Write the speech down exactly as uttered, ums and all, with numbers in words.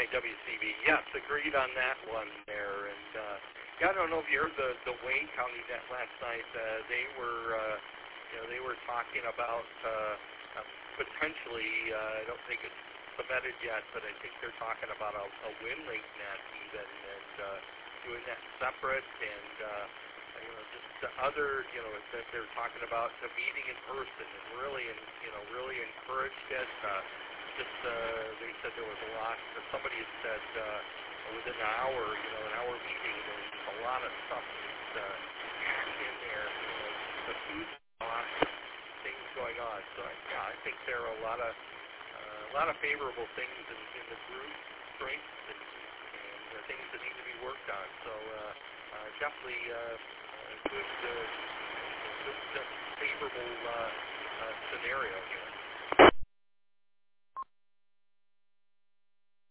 W C B. Yes, agreed on that one there. And uh, yeah, I don't know if you heard the the Wayne County net last night. Uh, they were, uh, you know, they were talking about uh, uh, potentially. Uh, I don't think it's cemented yet, but I think they're talking about a, a Win Link net even, and uh, doing that separate. And uh, you know, just the other, you know, that they're talking about the meeting in person, and really, and you know, really encouraged it. Uh, Just, uh, they said there was a lot, or somebody had said uh, within an hour, you know, an hour meeting, there was just a lot of stuff that's uh, packed in there, you know, just a huge lot of things going on. So, yeah, I think there are a lot of, uh, a lot of favorable things in, in the group, strengths, and, and uh, things that need to be worked on. So, uh, uh, definitely uh, a good, uh, good uh, favorable uh, uh, scenario here.